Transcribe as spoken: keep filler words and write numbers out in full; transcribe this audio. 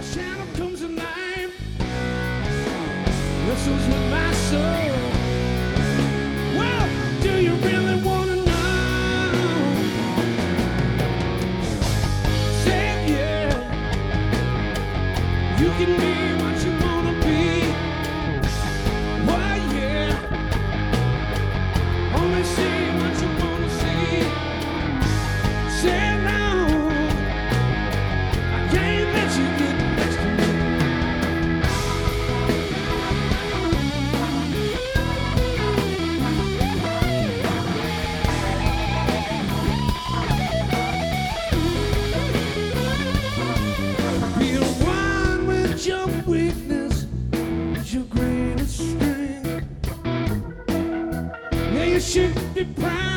a shadow comes at night, wrestles with my soul. Well, do you really wanna know? Say yeah, you can be what you wanna be. Well, yeah, only see what you wanna see. Say no, I can't let you get next to me. Be one with your weakness, your greatest strength. Yeah, you should be proud.